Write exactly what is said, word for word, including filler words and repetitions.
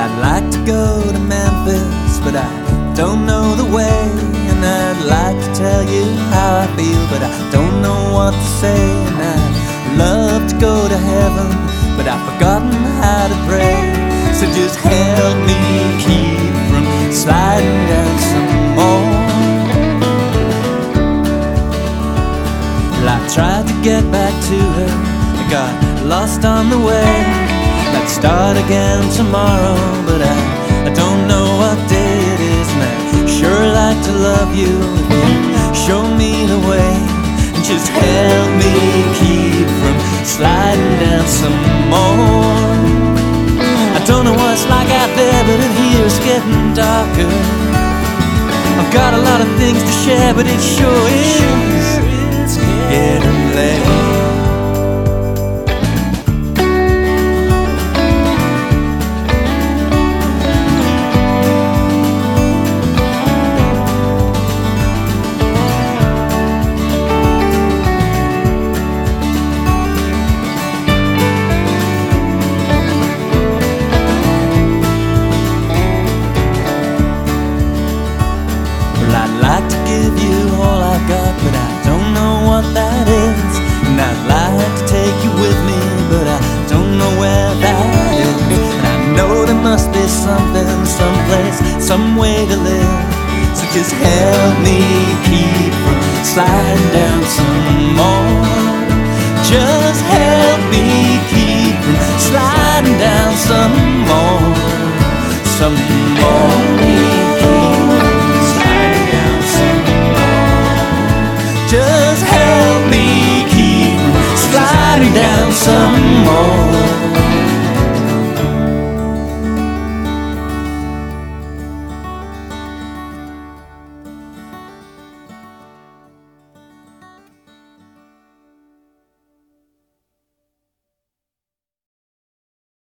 I'd like to go to Memphis, but I don't know the way. And I'd like to tell you how I feel, but I don't know what to say. And I'd love to go to heaven, but I've forgotten how to pray. So just help me keep from sliding down some more. Well, I tried to get back to her, I got lost on the way. Let's start again tomorrow, but I, I don't know what day it is. And I'd sure like to love you if you show me the way. And just help me keep from sliding down some more. I don't know what it's like out there, but in here it's getting darker. I've got a lot of things to share, but it sure is getting late. I'd like to give you all I've got, but I don't know what that is. And I'd like to take you with me, but I don't know where that is. And I know there must be something, someplace, some way to live. So just help me keep from sliding down some more. Just help me keep from sliding down some more. Some more. Just help me keep sliding down some more.